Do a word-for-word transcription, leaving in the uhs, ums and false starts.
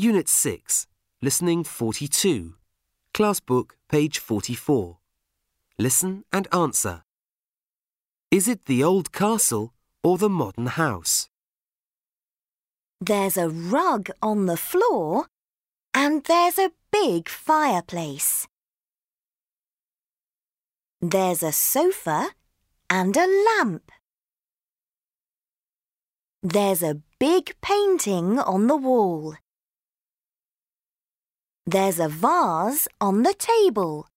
Unit six, Listening forty-two. Class book, page forty-four. Listen and answer. Is it the old castle or the modern house? There's a rug on the floor and there's a big fireplace. There's a sofa and a lamp. There's a big painting on the wall. There's a vase on the table.